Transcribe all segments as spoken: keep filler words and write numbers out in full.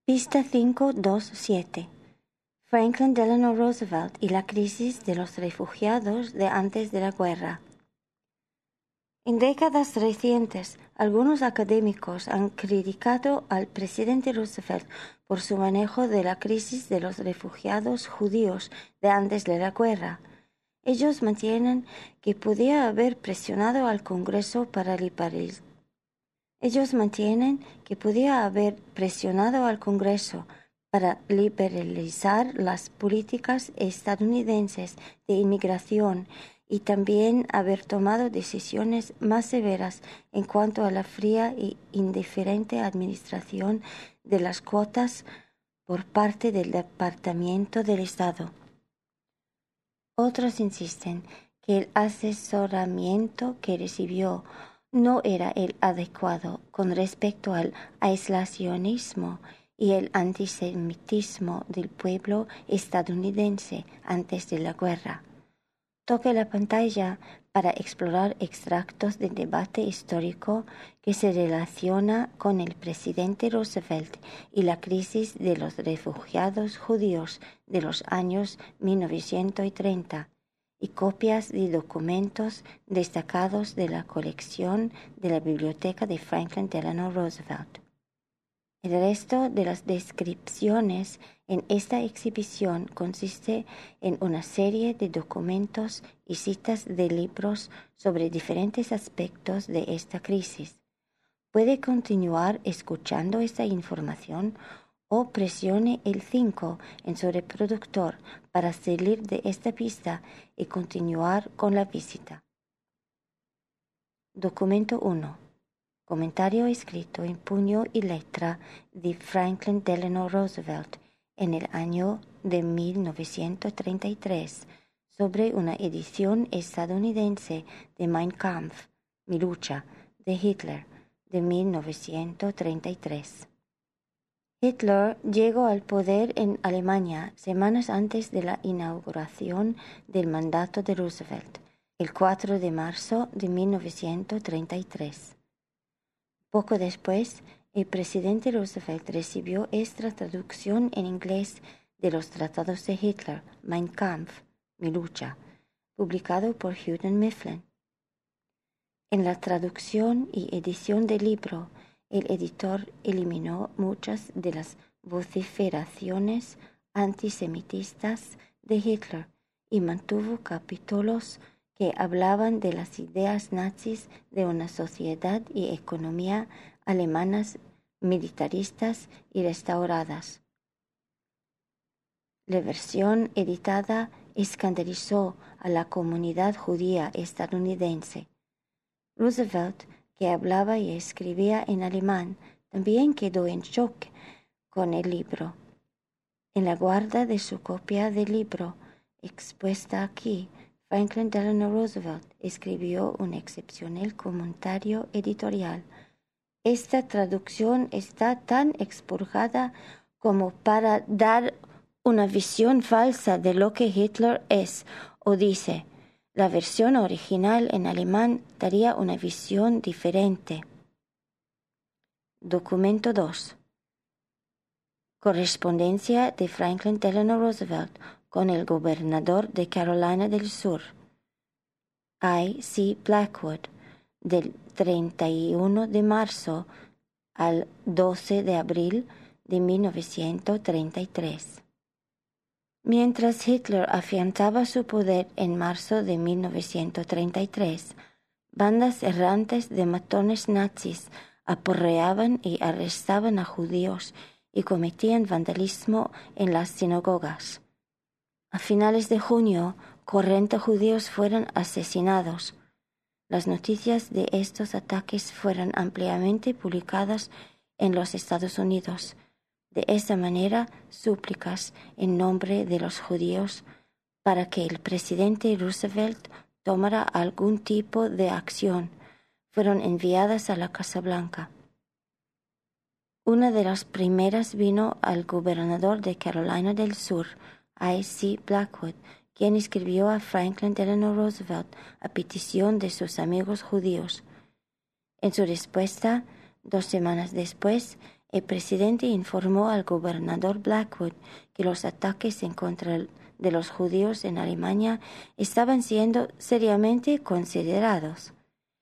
Pista cinco dos siete. Franklin Delano Roosevelt y la crisis de los refugiados de antes de la guerra. En décadas recientes, algunos académicos han criticado al presidente Roosevelt por su manejo de la crisis de los refugiados judíos de antes de la guerra. Ellos mantienen que podía haber presionado al Congreso para liberalizar. Ellos mantienen que podía haber presionado al Congreso para liberalizar las políticas estadounidenses de inmigración y también haber tomado decisiones más severas en cuanto a la fría e indiferente administración de las cuotas por parte del Departamento del Estado. Otros insisten que el asesoramiento que recibió no era el adecuado con respecto al aislacionismo y el antisemitismo del pueblo estadounidense antes de la guerra. Toque la pantalla para explorar extractos del debate histórico que se relaciona con el presidente Roosevelt y la crisis de los refugiados judíos de los años mil novecientos treinta y copias de documentos destacados de la colección de la Biblioteca de Franklin Delano Roosevelt. El resto de las descripciones en esta exhibición consiste en una serie de documentos y citas de libros sobre diferentes aspectos de esta crisis. Puede continuar escuchando esta información o presione el cinco en su reproductor para salir de esta pista y continuar con la visita. Documento uno. Comentario escrito en puño y letra de Franklin Delano Roosevelt en el año de mil novecientos treinta y tres sobre una edición estadounidense de Mein Kampf, Mi lucha, de Hitler, de mil novecientos treinta y tres. Hitler llegó al poder en Alemania semanas antes de la inauguración del mandato de Roosevelt, el cuatro de marzo de mil novecientos treinta y tres. Poco después, el presidente Roosevelt recibió esta traducción en inglés de los tratados de Hitler, Mein Kampf, Mi lucha, publicado por Houghton Mifflin. En la traducción y edición del libro, el editor eliminó muchas de las vociferaciones antisemitistas de Hitler y mantuvo capítulos que hablaban de las ideas nazis de una sociedad y economía alemanas militaristas y restauradas. La versión editada escandalizó a la comunidad judía estadounidense. Roosevelt, que hablaba y escribía en alemán, también quedó en shock con el libro. En la guarda de su copia del libro, expuesta aquí, Franklin Delano Roosevelt escribió un excepcional comentario editorial. Esta traducción está tan expurgada como para dar una visión falsa de lo que Hitler es o dice. La versión original en alemán daría una visión diferente. Documento dos. Correspondencia de Franklin Delano Roosevelt con el gobernador de Carolina del Sur, I C Blackwood, del treinta y uno de marzo al doce de abril de mil novecientos treinta y tres. Mientras Hitler afianzaba su poder en marzo de mil novecientos treinta y tres, bandas errantes de matones nazis aporreaban y arrestaban a judíos y cometían vandalismo en las sinagogas. A finales de junio, cuarenta judíos fueron asesinados. Las noticias de estos ataques fueron ampliamente publicadas en los Estados Unidos. De esa manera, súplicas en nombre de los judíos para que el presidente Roosevelt tomara algún tipo de acción fueron enviadas a la Casa Blanca. Una de las primeras vino al gobernador de Carolina del Sur, I C Blackwood, quien escribió a Franklin Delano Roosevelt a petición de sus amigos judíos. En su respuesta, dos semanas después, el presidente informó al gobernador Blackwood que los ataques en contra de los judíos en Alemania estaban siendo seriamente considerados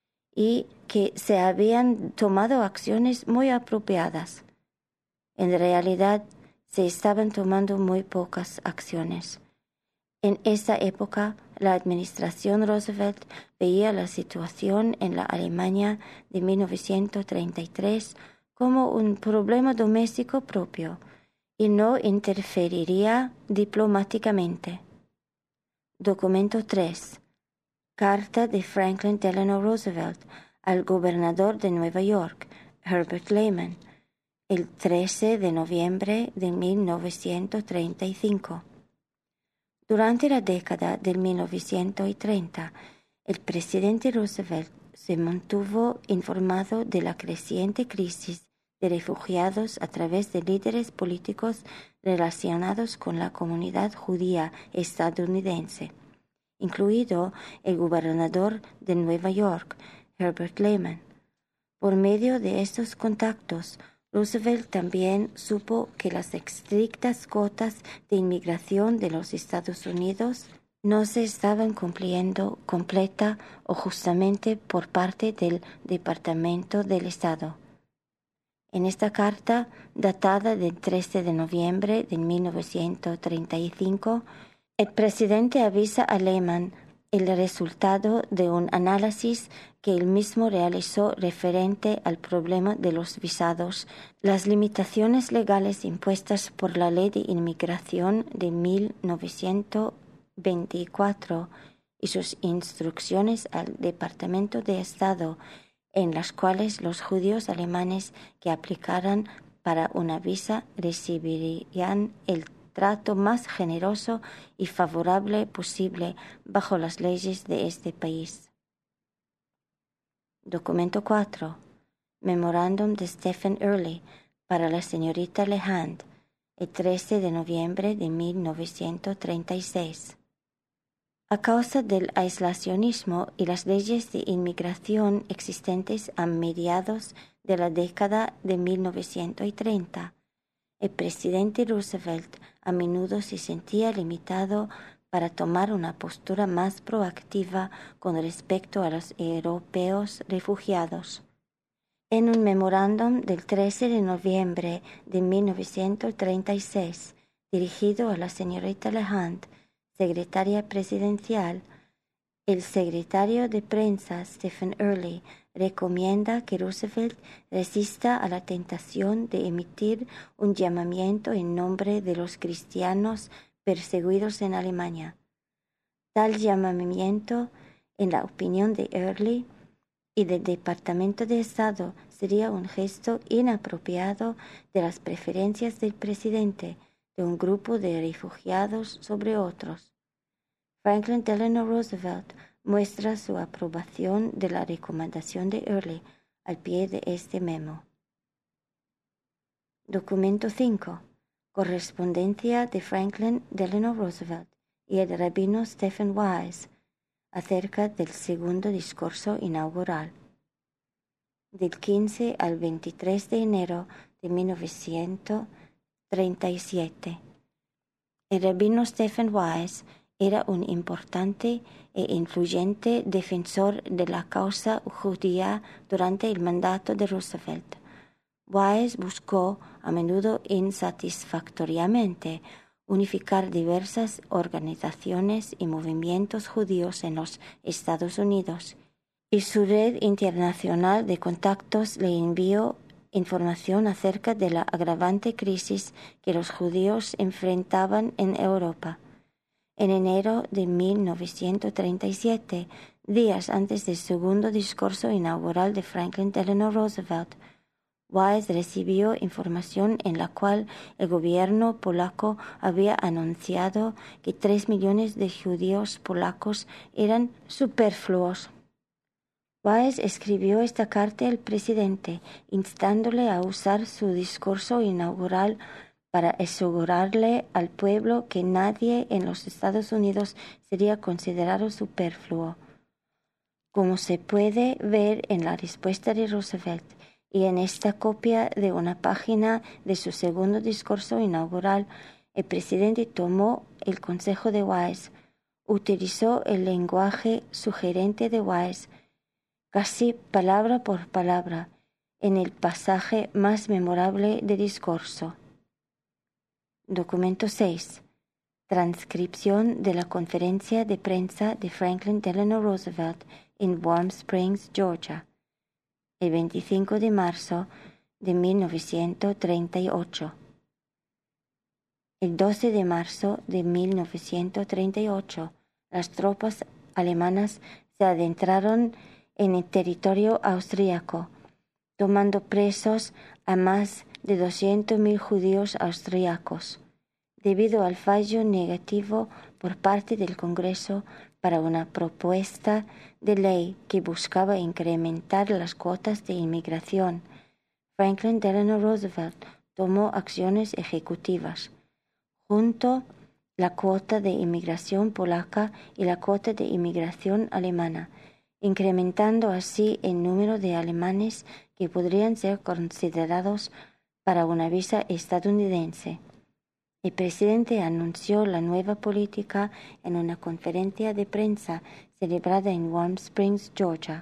y que se habían tomado acciones muy apropiadas. En realidad, se estaban tomando muy pocas acciones. En esta época, la administración Roosevelt veía la situación en la Alemania de mil novecientos treinta y tres como un problema doméstico propio y no interferiría diplomáticamente. Documento tres. Carta de Franklin Delano Roosevelt al gobernador de Nueva York, Herbert Lehman, el trece de noviembre de mil novecientos treinta y cinco. Durante la década de mil novecientos treinta, el presidente Roosevelt se mantuvo informado de la creciente crisis de refugiados a través de líderes políticos relacionados con la comunidad judía estadounidense, incluido el gobernador de Nueva York, Herbert Lehman. Por medio de estos contactos, Roosevelt también supo que las estrictas cuotas de inmigración de los Estados Unidos no se estaban cumpliendo completa o justamente por parte del Departamento del Estado. En esta carta, datada del trece de noviembre de mil novecientos treinta y cinco, el presidente avisa a Lehman el resultado de un análisis que él mismo realizó referente al problema de los visados, las limitaciones legales impuestas por la Ley de Inmigración de mil novecientos veinticuatro y sus instrucciones al Departamento de Estado, en las cuales los judíos alemanes que aplicaran para una visa recibirían el trato más generoso y favorable posible bajo las leyes de este país. Documento cuatro. Memorándum de Stephen Early para la señorita Lehand, el trece de noviembre de mil novecientos treinta y seis. A causa del aislacionismo y las leyes de inmigración existentes a mediados de la década de mil novecientos treinta, el presidente Roosevelt a menudo se sentía limitado para tomar una postura más proactiva con respecto a los europeos refugiados. En un memorándum del trece de noviembre de mil novecientos treinta y seis, dirigido a la señorita Lehand, secretaria presidencial, el secretario de prensa Stephen Early recomienda que Roosevelt resista a la tentación de emitir un llamamiento en nombre de los cristianos perseguidos en Alemania. Tal llamamiento, en la opinión de Early y del Departamento de Estado, sería un gesto inapropiado de las preferencias del presidente de un grupo de refugiados sobre otros. Franklin Delano Roosevelt muestra su aprobación de la recomendación de Early al pie de este memo. Documento cinco. Correspondencia de Franklin Delano Roosevelt y el rabino Stephen Wise acerca del segundo discurso inaugural. Del quince al veintitrés de enero de mil novecientos treinta y siete. El rabino Stephen Wise era un importante e influyente defensor de la causa judía durante el mandato de Roosevelt. Wise buscó, a menudo insatisfactoriamente, unificar diversas organizaciones y movimientos judíos en los Estados Unidos, y su red internacional de contactos le envió información acerca de la agravante crisis que los judíos enfrentaban en Europa. En enero de mil novecientos treinta y siete, días antes del segundo discurso inaugural de Franklin Delano Roosevelt, Wise recibió información en la cual el gobierno polaco había anunciado que tres millones de judíos polacos eran superfluos. Wise escribió esta carta al presidente, instándole a usar su discurso inaugural para asegurarle al pueblo que nadie en los Estados Unidos sería considerado superfluo. Como se puede ver en la respuesta de Roosevelt, y en esta copia de una página de su segundo discurso inaugural, el presidente tomó el consejo de Wise, utilizó el lenguaje sugerente de Wise, casi palabra por palabra, en el pasaje más memorable del discurso. Documento seis. Transcripción de la conferencia de prensa de Franklin Delano Roosevelt en Warm Springs, Georgia, el veinticinco de marzo de mil novecientos treinta y ocho. El doce de marzo de mil novecientos treinta y ocho, las tropas alemanas se adentraron en el territorio austríaco, tomando presos a más de doscientos mil judíos austríacos, debido al fallo negativo por parte del Congreso para una propuesta de ley que buscaba incrementar las cuotas de inmigración. Franklin Delano Roosevelt tomó acciones ejecutivas, junto la cuota de inmigración polaca y la cuota de inmigración alemana, incrementando así el número de alemanes que podrían ser considerados para una visa estadounidense. El presidente anunció la nueva política en una conferencia de prensa celebrada en Warm Springs, Georgia.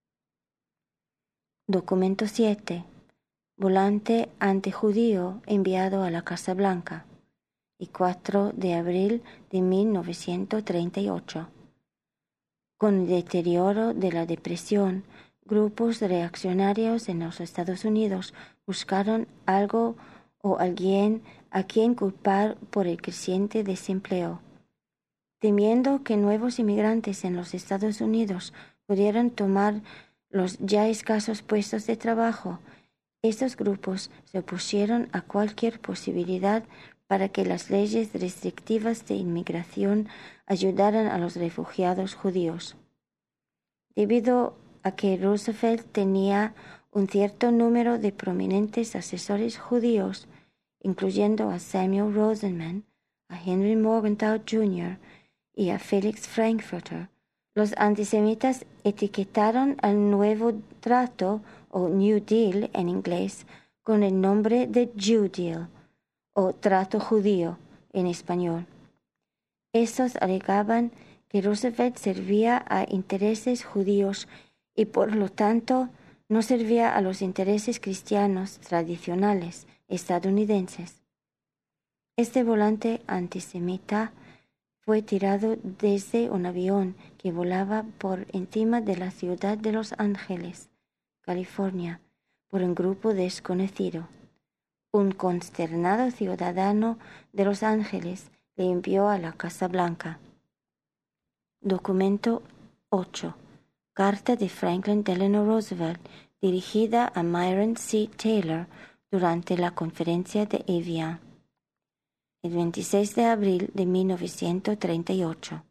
Documento siete. Volante antijudío enviado a la Casa Blanca, el cuatro de abril de mil novecientos treinta y ocho. Con el deterioro de la depresión, grupos reaccionarios en los Estados Unidos buscaron algo o alguien a quien culpar por el creciente desempleo. Temiendo que nuevos inmigrantes en los Estados Unidos pudieran tomar los ya escasos puestos de trabajo, estos grupos se opusieron a cualquier posibilidad para que las leyes restrictivas de inmigración ayudaran a los refugiados judíos. Debido a que Roosevelt tenía un cierto número de prominentes asesores judíos, incluyendo a Samuel Rosenman, a Henry Morgenthau junior y a Felix Frankfurter, los antisemitas etiquetaron al nuevo trato, o New Deal en inglés, con el nombre de Jew Deal, o trato judío en español. Estos alegaban que Roosevelt servía a intereses judíos y por lo tanto no servía a los intereses cristianos tradicionales estadounidenses. Este volante antisemita fue tirado desde un avión que volaba por encima de la ciudad de Los Ángeles, California, por un grupo desconocido. Un consternado ciudadano de Los Ángeles le envió a la Casa Blanca. Documento ocho. Carta de Franklin Delano Roosevelt dirigida a Myron C. Taylor durante la conferencia de Evian, el veintiséis de abril de mil novecientos treinta y ocho.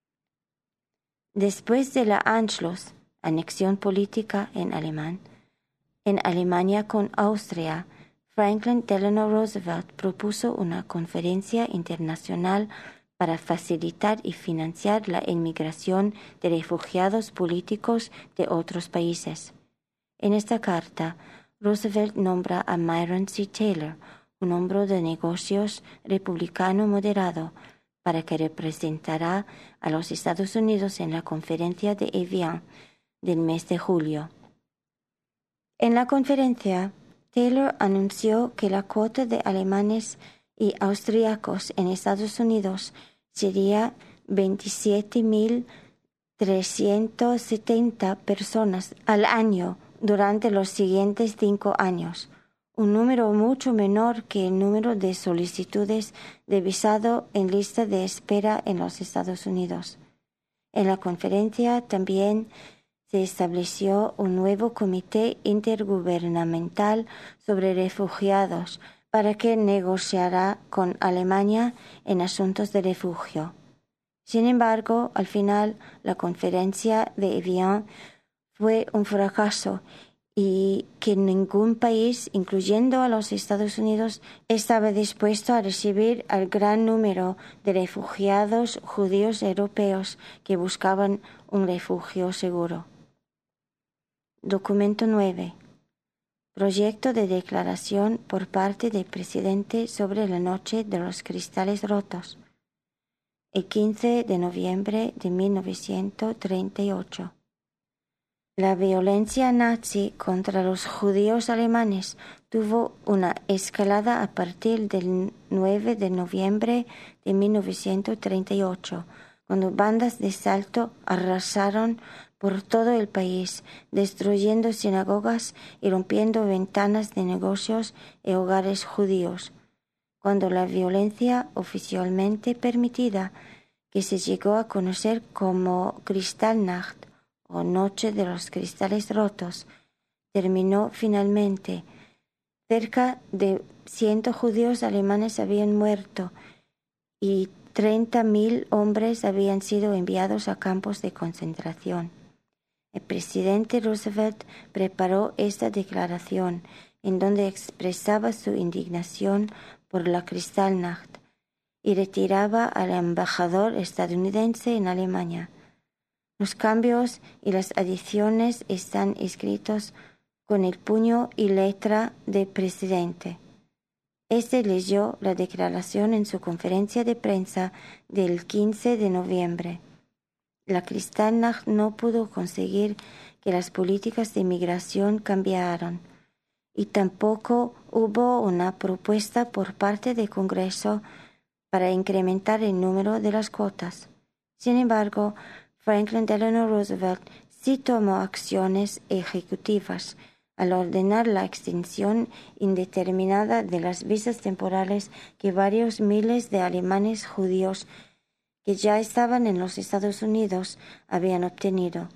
Después de la Anschluss, anexión política en alemán, en Alemania con Austria, Franklin Delano Roosevelt propuso una conferencia internacional para facilitar y financiar la inmigración de refugiados políticos de otros países. En esta carta, Roosevelt nombra a Myron C. Taylor, un hombre de negocios republicano moderado, para que representará a los Estados Unidos en la conferencia de Evian del mes de julio. En la conferencia, Taylor anunció que la cuota de alemanes y austríacos en Estados Unidos sería veintisiete mil trescientas setenta personas al año durante los siguientes cinco años, un número mucho menor que el número de solicitudes de visado en lista de espera en los Estados Unidos. En la conferencia también se estableció un nuevo comité intergubernamental sobre refugiados para que negociara con Alemania en asuntos de refugio. Sin embargo, al final, la conferencia de Evian fue un fracaso y que ningún país, incluyendo a los Estados Unidos, estaba dispuesto a recibir al gran número de refugiados judíos europeos que buscaban un refugio seguro. Documento nueve. Proyecto de declaración por parte del presidente sobre la noche de los cristales rotos. El quince de noviembre de mil novecientos treinta y ocho. La violencia nazi contra los judíos alemanes tuvo una escalada a partir del nueve de noviembre de mil novecientos treinta y ocho, cuando bandas de asalto arrasaron por todo el país, destruyendo sinagogas y rompiendo ventanas de negocios y hogares judíos, cuando la violencia oficialmente permitida, que se llegó a conocer como Kristallnacht o Noche de los Cristales Rotos, terminó finalmente. Cerca de cien judíos alemanes habían muerto y treinta mil hombres habían sido enviados a campos de concentración. El presidente Roosevelt preparó esta declaración, en donde expresaba su indignación por la Kristallnacht y retiraba al embajador estadounidense en Alemania. Los cambios y las adiciones están escritos con el puño y letra del presidente. Este leyó la declaración en su conferencia de prensa del quince de noviembre. La Kristallnacht no pudo conseguir que las políticas de inmigración cambiaran, y tampoco hubo una propuesta por parte del Congreso para incrementar el número de las cuotas. Sin embargo, Franklin Delano Roosevelt sí tomó acciones ejecutivas al ordenar la extensión indeterminada de las visas temporales que varios miles de alemanes judíos que ya estaban en los Estados Unidos habían obtenido.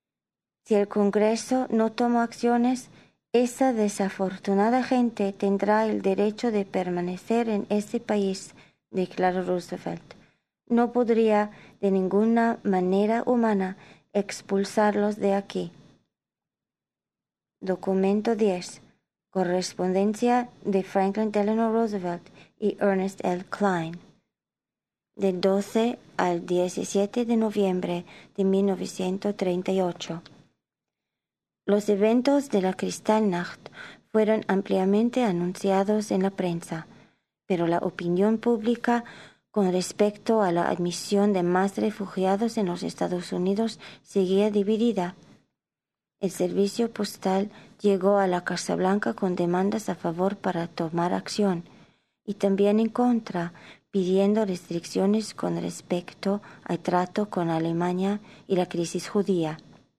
Si el Congreso no tomó acciones, esa desafortunada gente tendrá el derecho de permanecer en este país, declaró Roosevelt. No podría de ninguna manera humana expulsarlos de aquí. Documento diez. Correspondencia de Franklin Delano Roosevelt y Ernest L. Klein. Del doce al diecisiete de noviembre de mil novecientos treinta y ocho. Los eventos de la Kristallnacht fueron ampliamente anunciados en la prensa, pero la opinión pública con respecto a la admisión de más refugiados en los Estados Unidos seguía dividida. El servicio postal llegó a la Casa Blanca con demandas a favor para tomar acción y también en contra, pidiendo restricciones con respecto al trato con Alemania y la crisis judía.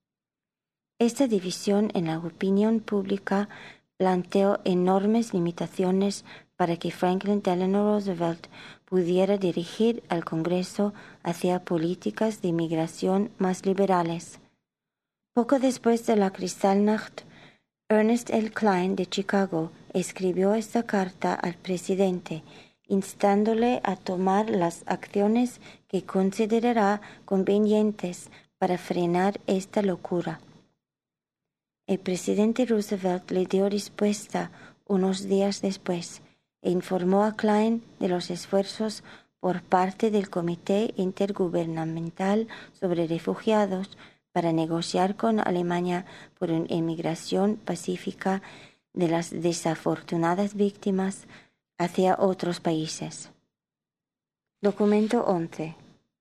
Esta división en la opinión pública planteó enormes limitaciones para que Franklin Delano Roosevelt pudiera dirigir al Congreso hacia políticas de inmigración más liberales. Poco después de la Kristallnacht, Ernest L. Klein de Chicago escribió esta carta al presidente, instándole a tomar las acciones que considerará convenientes para frenar esta locura. El presidente Roosevelt le dio respuesta unos días después e informó a Klein de los esfuerzos por parte del Comité Intergubernamental sobre Refugiados para negociar con Alemania por una inmigración pacífica de las desafortunadas víctimas hacia otros países. Documento once.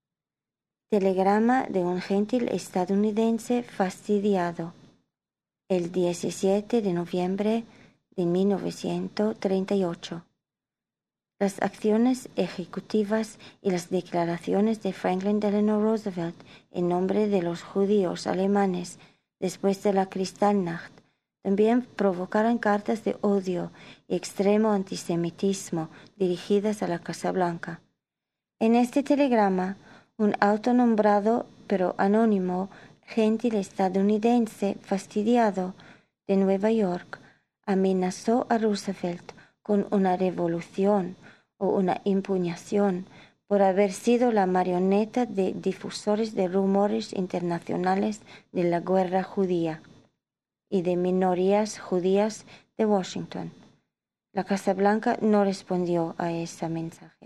Telegrama de un gentil estadounidense fastidiado. El diecisiete de noviembre de mil novecientos treinta y ocho. Las acciones ejecutivas y las declaraciones de Franklin Delano Roosevelt en nombre de los judíos alemanes después de la Kristallnacht también provocaron cartas de odio y extremo antisemitismo dirigidas a la Casa Blanca. En este telegrama, un autonombrado pero anónimo gentil estadounidense fastidiado de Nueva York amenazó a Roosevelt con una revolución o una impugnación por haber sido la marioneta de difusores de rumores internacionales de la guerra judía y de minorías judías de Washington. La Casa Blanca no respondió a ese mensaje.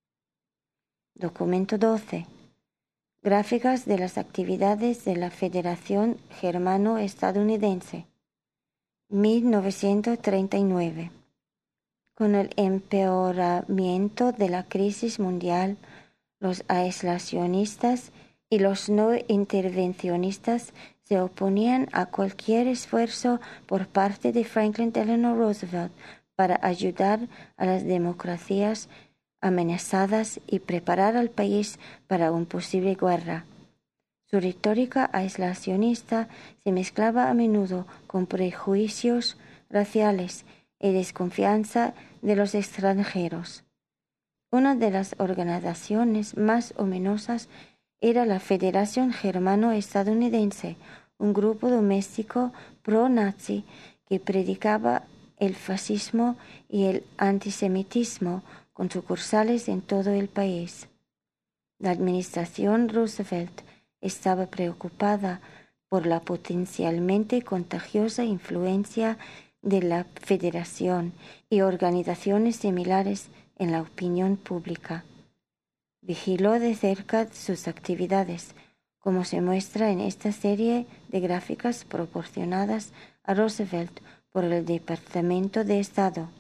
Documento doce. Gráficas de las actividades de la Federación Germano-Estadounidense. mil novecientos treinta y nueve. Con el empeoramiento de la crisis mundial, los aislacionistas y los no intervencionistas se oponían a cualquier esfuerzo por parte de Franklin Delano Roosevelt para ayudar a las democracias amenazadas y preparar al país para una posible guerra. Su retórica aislacionista se mezclaba a menudo con prejuicios raciales y desconfianza de los extranjeros. Una de las organizaciones más ominosas era la Federación Germano-Estadounidense, un grupo doméstico pro-nazi que predicaba el fascismo y el antisemitismo con sucursales en todo el país. La administración Roosevelt estaba preocupada por la potencialmente contagiosa influencia de la Federación y organizaciones similares en la opinión pública. Vigiló de cerca sus actividades, como se muestra en esta serie de gráficas proporcionadas a Roosevelt por el Departamento de Estado.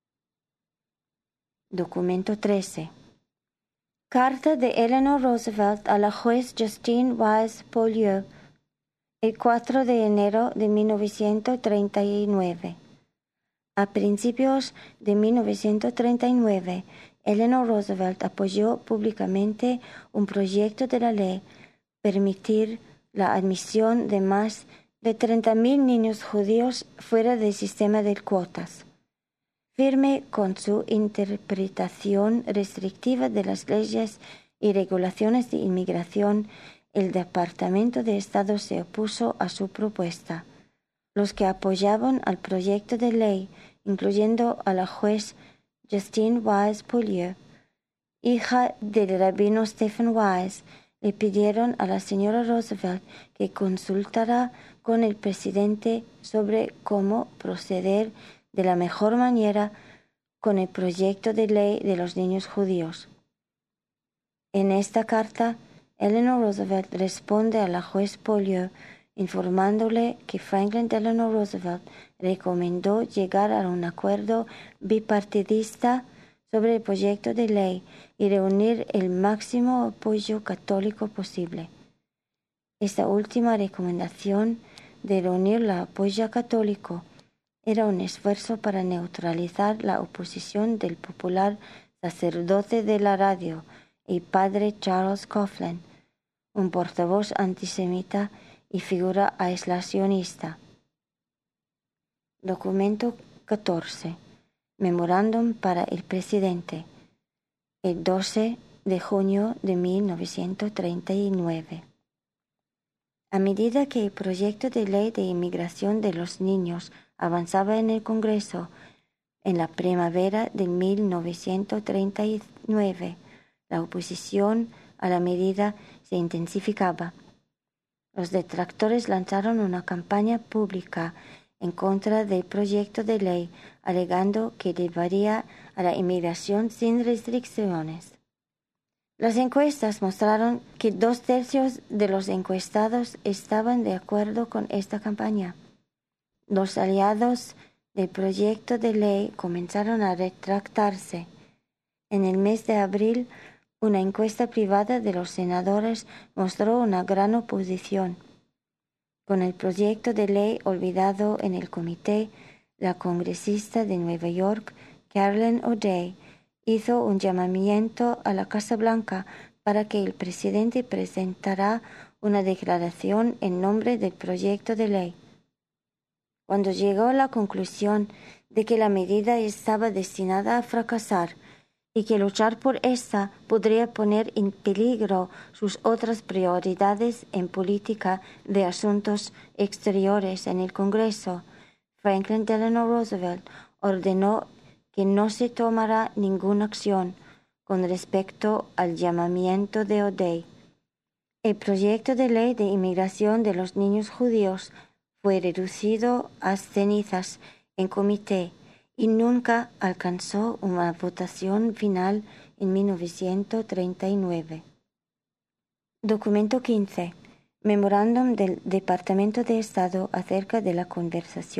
Documento trece. Carta de Eleanor Roosevelt a la juez Justine Wise Beaulieu, el cuatro de enero de mil novecientos treinta y nueve. A principios de mil novecientos treinta y nueve, Eleanor Roosevelt apoyó públicamente un proyecto de la ley permitir la admisión de más de treinta mil niños judíos fuera del sistema de cuotas. Firme con su interpretación restrictiva de las leyes y regulaciones de inmigración, el Departamento de Estado se opuso a su propuesta. Los que apoyaban al proyecto de ley, incluyendo a la juez Justine Wise Beaulieu, hija del rabino Stephen Wise, le pidieron a la señora Roosevelt que consultara con el presidente sobre cómo proceder de la mejor manera con el proyecto de ley de los niños judíos. En esta carta, Eleanor Roosevelt responde a la juez Beaulieu informándole que Franklin Delano Roosevelt recomendó llegar a un acuerdo bipartidista sobre el proyecto de ley y reunir el máximo apoyo católico posible. Esta última recomendación de reunir el apoyo católico era un esfuerzo para neutralizar la oposición del popular sacerdote de la radio y padre Charles Coughlin, un portavoz antisemita y figura aislacionista. Documento catorce. Memorándum para el presidente. El doce de junio de mil novecientos treinta y nueve. A medida que el proyecto de ley de inmigración de los niños avanzaba en el Congreso, en la primavera de mil novecientos treinta y nueve, la oposición a la medida se intensificaba. Los detractores lanzaron una campaña pública en contra del proyecto de ley, alegando que llevaría a la inmigración sin restricciones. Las encuestas mostraron que dos tercios de los encuestados estaban de acuerdo con esta campaña. Los aliados del proyecto de ley comenzaron a retractarse. En el mes de abril, una encuesta privada de los senadores mostró una gran oposición. Con el proyecto de ley olvidado en el comité, la congresista de Nueva York, Carolyn O'Day, hizo un llamamiento a la Casa Blanca para que el presidente presentara una declaración en nombre del proyecto de ley. Cuando llegó a la conclusión de que la medida estaba destinada a fracasar y que luchar por esta podría poner en peligro sus otras prioridades en política de asuntos exteriores en el Congreso, Franklin Delano Roosevelt ordenó que no se tomara ninguna acción con respecto al llamamiento de O'Day. El proyecto de ley de inmigración de los niños judíos fue reducido a cenizas en comité y nunca alcanzó una votación final en mil novecientos treinta y nueve. Documento quince. Memorándum del Departamento de Estado acerca de la conversación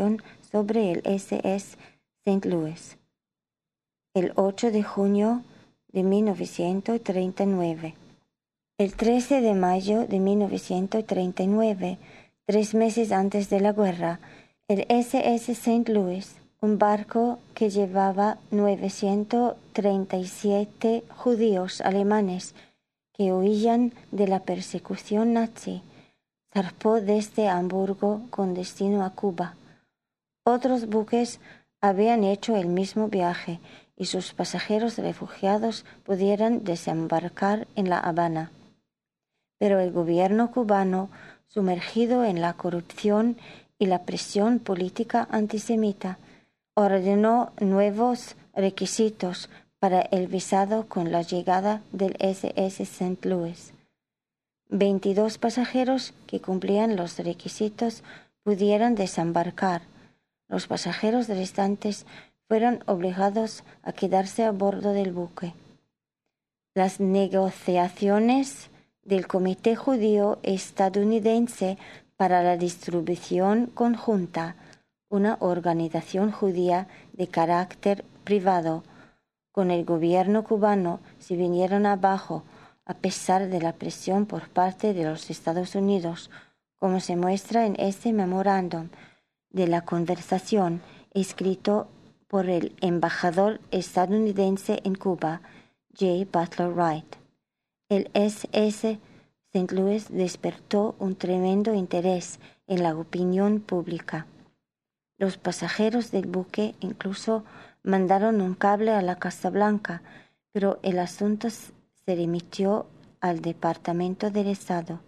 sobre el S S Saint Louis. El ocho de junio de mil novecientos treinta y nueve. El trece de mayo de mil novecientos treinta y nueve, tres meses antes de la guerra, el S S Saint Louis, un barco que llevaba novecientos treinta y siete judíos alemanes que huían de la persecución nazi, zarpó desde Hamburgo con destino a Cuba. Otros buques habían hecho el mismo viaje y sus pasajeros refugiados pudieran desembarcar en La Habana. Pero el gobierno cubano, sumergido en la corrupción y la presión política antisemita, ordenó nuevos requisitos para el visado con la llegada del S S Saint Louis. Veintidós pasajeros que cumplían los requisitos pudieron desembarcar. Los pasajeros restantes fueron obligados a quedarse a bordo del buque. Las negociaciones del Comité Judío Estadounidense para la Distribución Conjunta, una organización judía de carácter privado, con el gobierno cubano se vinieron abajo a pesar de la presión por parte de los Estados Unidos, como se muestra en este memorándum de la conversación escrito por el embajador estadounidense en Cuba, J. Butler Wright. El S S Saint Louis despertó un tremendo interés en la opinión pública. Los pasajeros del buque incluso mandaron un cable a la Casa Blanca, pero el asunto se remitió al Departamento del Estado.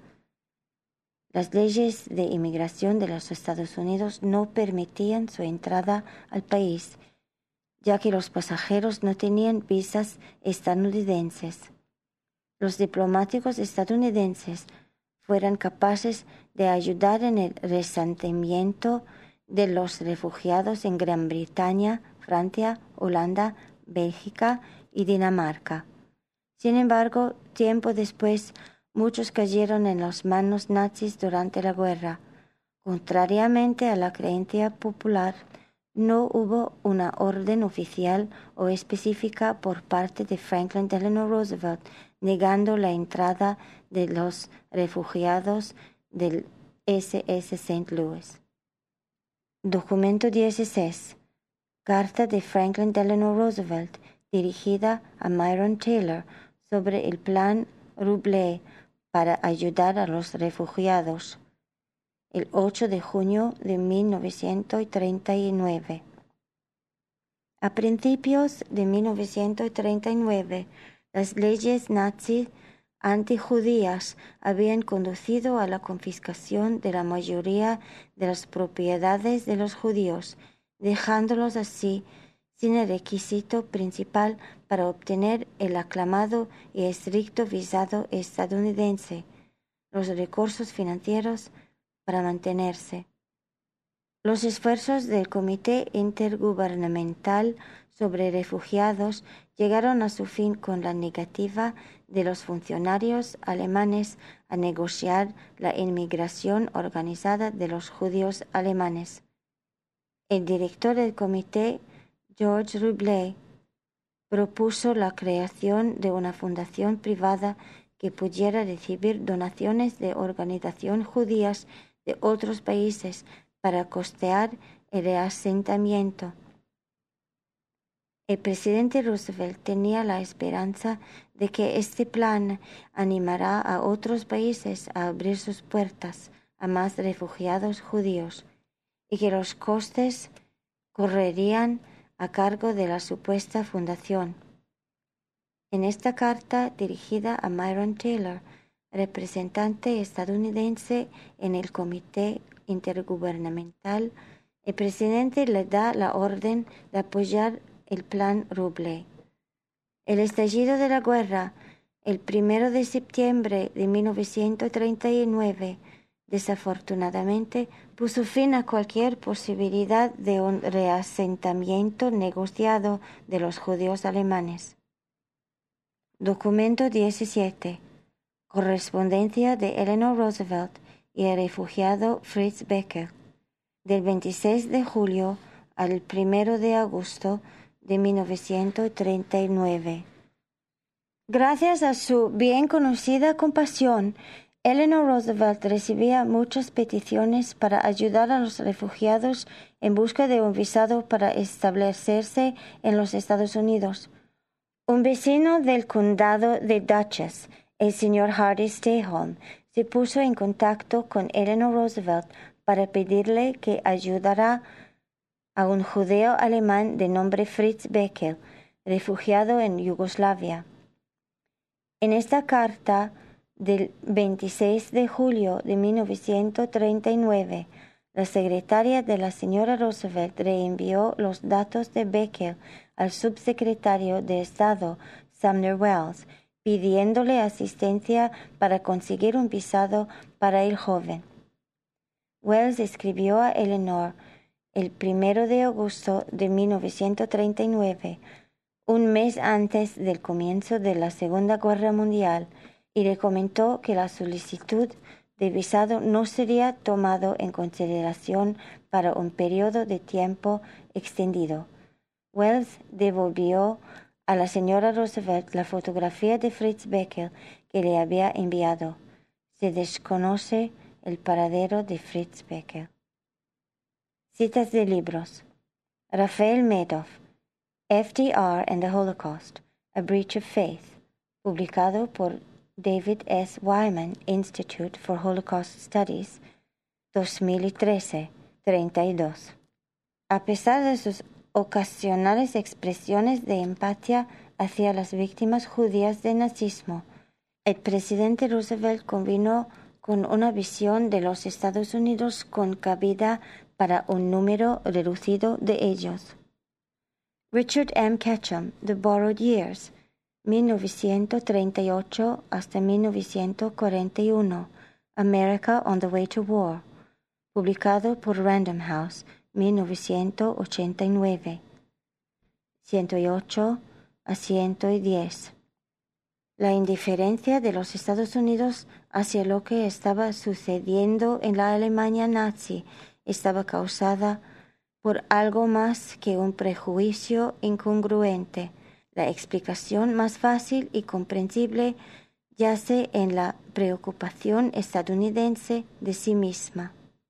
Las leyes de inmigración de los Estados Unidos no permitían su entrada al país, ya que los pasajeros no tenían visas estadounidenses. Los diplomáticos estadounidenses fueran capaces de ayudar en el resentimiento de los refugiados en Gran Bretaña, Francia, Holanda, Bélgica y Dinamarca. Sin embargo, tiempo después, muchos cayeron en las manos nazis durante la guerra. Contrariamente a la creencia popular, no hubo una orden oficial o específica por parte de Franklin Delano Roosevelt negando la entrada de los refugiados del S S Saint Louis. Documento dieciséis. Carta de Franklin Delano Roosevelt dirigida a Myron Taylor sobre el Plan Ruble para ayudar a los refugiados. El ocho de junio de mil novecientos treinta y nueve. A principios de mil novecientos treinta y nueve, las leyes nazis antijudías habían conducido a la confiscación de la mayoría de las propiedades de los judíos, dejándolos así sin el requisito principal para obtener el aclamado y estricto visado estadounidense, los recursos financieros para mantenerse. Los esfuerzos del Comité Intergubernamental sobre Refugiados llegaron a su fin con la negativa de los funcionarios alemanes a negociar la inmigración organizada de los judíos alemanes. El director del comité, George Ruble, propuso la creación de una fundación privada que pudiera recibir donaciones de organizaciones judías de otros países para costear el reasentamiento. El presidente Roosevelt tenía la esperanza de que este plan animará a otros países a abrir sus puertas a más refugiados judíos y que los costes correrían a cargo de la supuesta fundación. En esta carta dirigida a Myron Taylor, representante estadounidense en el Comité Intergubernamental, el presidente le da la orden de apoyar el Plan Ruble. El estallido de la guerra, el primero de septiembre de mil novecientos treinta y nueve, desafortunadamente puso fin a cualquier posibilidad de un reasentamiento negociado de los judíos alemanes. Documento diecisiete. Correspondencia de Eleanor Roosevelt y el refugiado Fritz Becker. del veintiséis de julio al primero de agosto de mil novecientos treinta y nueve. Gracias a su bien conocida compasión, Eleanor Roosevelt recibía muchas peticiones para ayudar a los refugiados en busca de un visado para establecerse en los Estados Unidos. Un vecino del condado de Dutchess, el señor Hardy Stayholm, se puso en contacto con Eleanor Roosevelt para pedirle que ayudara a un judeo alemán de nombre Fritz Beckel, refugiado en Yugoslavia. En esta carta del veintiséis de julio de mil novecientos treinta y nueve, la secretaria de la señora Roosevelt reenvió los datos de Beckel al subsecretario de Estado Sumner Welles, pidiéndole asistencia para conseguir un visado para el joven. Welles escribió a Eleanor el primero de agosto de mil novecientos treinta y nueve, un mes antes del comienzo de la Segunda Guerra Mundial, y le comentó que la solicitud de visado no sería tomado en consideración para un periodo de tiempo extendido. Welles devolvió a la señora Roosevelt la fotografía de Fritz Beckel que le había enviado. Se desconoce el paradero de Fritz Beckel. Citas de libros. Rafael Madoff, F D R and the Holocaust, A Breach of Faith, publicado por David S. Wyman Institute for Holocaust Studies, dos mil trece, treinta y dos. A pesar de sus ocasionales expresiones de empatía hacia las víctimas judías del nazismo, el presidente Roosevelt combinó con una visión de los Estados Unidos con cabida para un número reducido de ellos. Richard M. Ketchum, The Borrowed Years, mil novecientos treinta y ocho hasta mil novecientos cuarenta y uno, America on the Way to War, publicado por Random House, mil novecientos ochenta y nueve. ciento ocho a ciento diez. La indiferencia de los Estados Unidos hacia lo que estaba sucediendo en la Alemania nazi estaba causada por algo más que un prejuicio incongruente. La explicación más fácil y comprensible yace en la preocupación estadounidense de sí misma.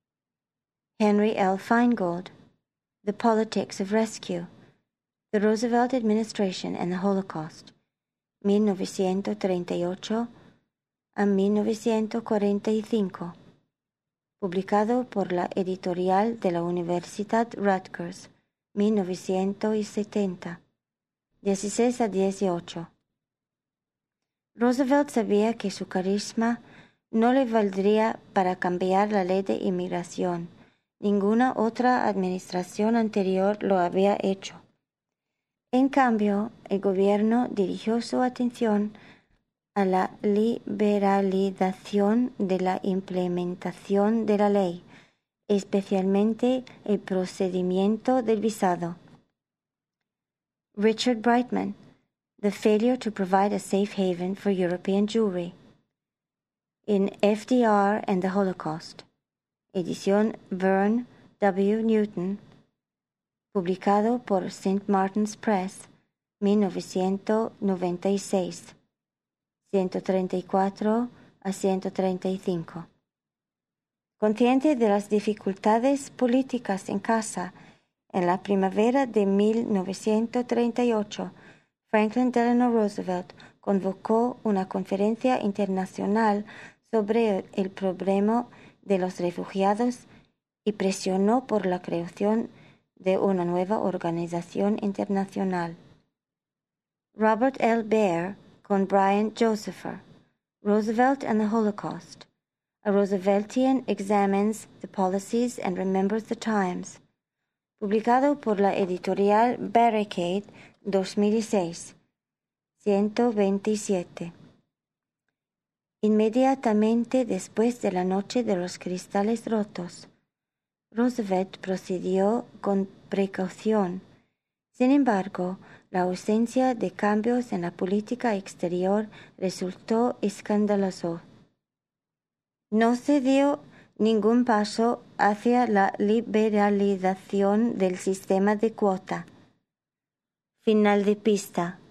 Henry L. Feingold, The Politics of Rescue, The Roosevelt Administration and the Holocaust, mil novecientos treinta y ocho a mil novecientos cuarenta y cinco, publicado por la editorial de la Universidad Rutgers, mil novecientos setenta, dieciséis a dieciocho. Roosevelt sabía que su carisma no le valdría para cambiar la ley de inmigración. Ninguna otra administración anterior lo había hecho. En cambio, el gobierno dirigió su atención a la liberalización de la implementación de la ley, especialmente el procedimiento del visado. Richard Brightman, The Failure to Provide a Safe Haven for European Jewry, in F D R and the Holocaust, edición Verne W. Newton, publicado por Saint Martin's Press, mil novecientos noventa y seis, ciento treinta y cuatro a ciento treinta y cinco. Consciente de las dificultades políticas en casa, en la primavera de mil novecientos treinta y ocho, Franklin Delano Roosevelt convocó una conferencia internacional sobre el problema de los refugiados y presionó por la creación de una nueva organización internacional. Robert L. Baer con Brian Josepher, Roosevelt and the Holocaust. A Rooseveltian Examines the Policies and Remembers the Times, publicado por la editorial Barricade, dos mil seis, ciento veintisiete. Inmediatamente después de la noche de los cristales rotos, Roosevelt procedió con precaución. Sin embargo, la ausencia de cambios en la política exterior resultó escandaloso. No se dio ningún paso hacia la liberalización del sistema de cuota. Final de pista.